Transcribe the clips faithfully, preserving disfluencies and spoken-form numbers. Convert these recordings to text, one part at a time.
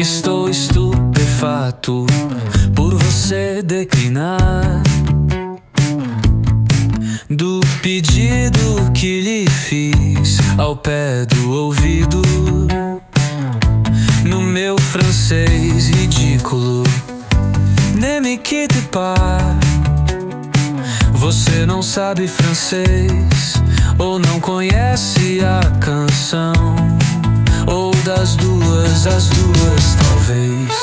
Estou estupefato por você declinar do pedido que lhe fiz ao pé do ouvido. No meu francês ridículo, ne me quitte pas. Você não sabe francês ou não conhece a canção, ou das duas, as duas talvez.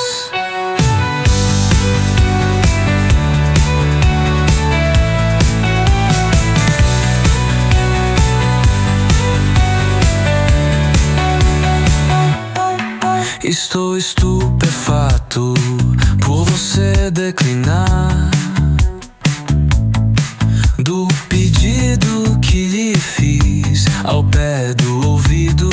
Estou estupefato por você declinar do pedido que lhe fiz ao pé do ouvido.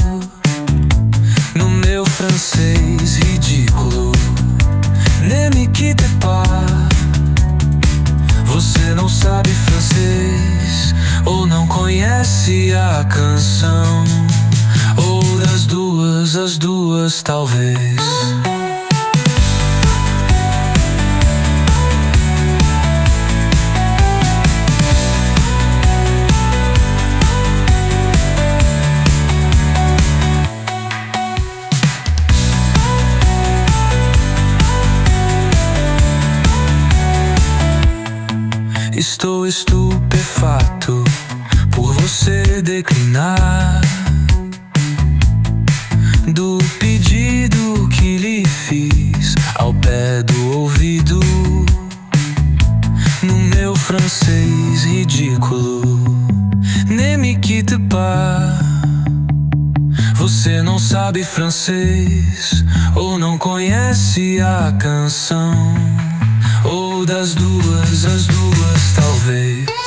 No meu francês ridículo, ne me quitte pas. Você não sabe francês ou não conhece a canção, ou das duas, as duas talvez. Estou estupefato por você declinar do pedido que lhe fiz ao pé do ouvido. No meu francês ridículo, ne me quitte pas. Você não sabe francês ou não conhece a canção, ou das duas, as duas talvez.